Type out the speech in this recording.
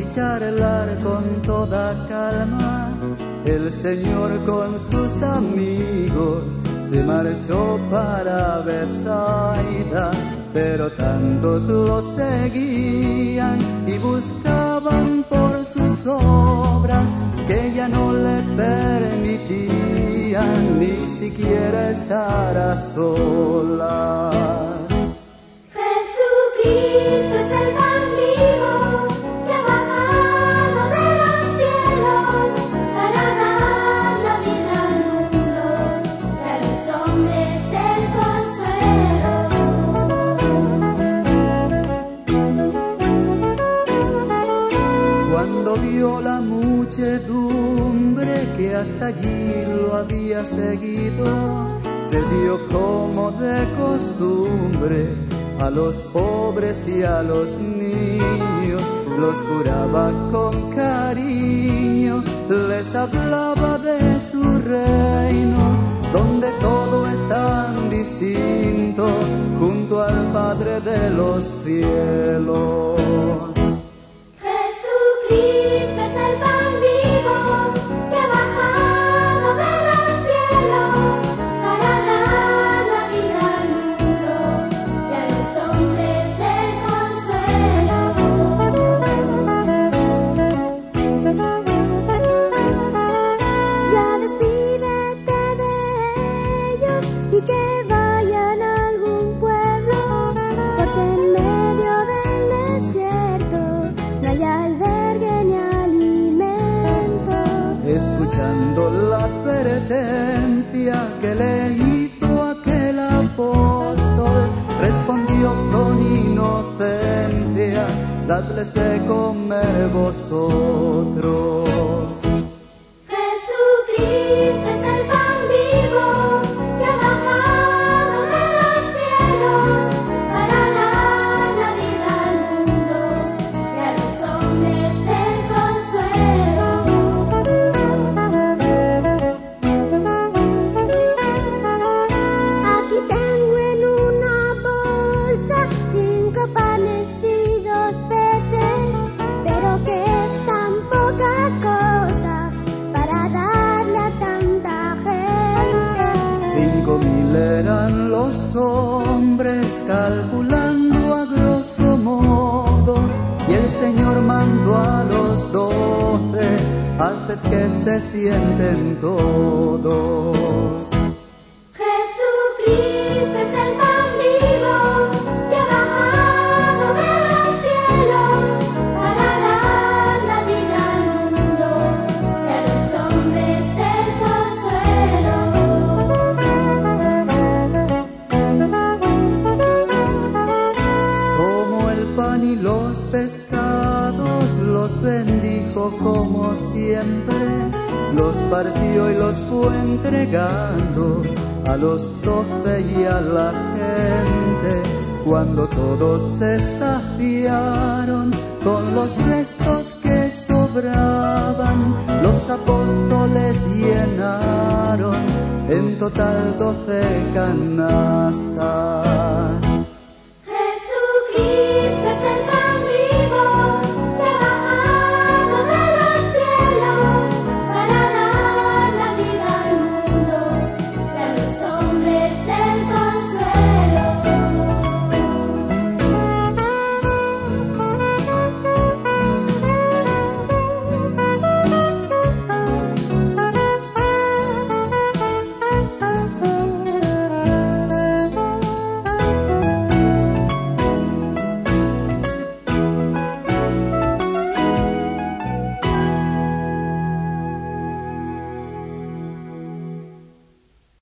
charlar con toda calma. El Señor con sus amigos se marchó para Betsaida, pero tantos lo seguían y buscaban por sus obras que ya no le permitían ni siquiera estar a solas. Jesucristo es el pan vivo que ha bajado de los cielos para dar la vida al mundo y a los hombres el consuelo. Cuando vio la muchedumbre que hasta allí lo había seguido, se dio como de costumbre a los pobres y a los niños, los curaba con cariño, les hablaba de su reino, donde todo es tan distinto, junto al Padre de los cielos. Jesucristo es el pan vivo que ha bajado de los cielos para dar la vida al mundo y a los hombres el consuelo. Ya despídete de ellos y que vayan a algún pueblo, porque en medio del desierto no hay albergue ni alimento. Escuchando la advertencia que le hizo aquel apóstol, respondió con inocencia: dadles de comer vosotros. Jesucristo es el pan vivo que ha bajado de los cielos para dar la vida al mundo y a los hombres el consuelo. Aquí tengo en una bolsa 5 panes y 2 peces, pero que es tan poca cosa para darle a tanta gente. 5.000 eran los hombres, calculando a grosso modo, y el Señor mandó a los 12: haced que se sienten todos. Jesucristo es el pan vivo que ha bajado de los cielos para dar la vida al mundo y a los hombres el consuelo. Como el pan y los pescados, los bendijo como siempre, los partió y los fue entregando a los 12 y a la gente. Cuando todos se saciaron con los restos que sobraban, los apóstoles llenaron en total 12 canastas.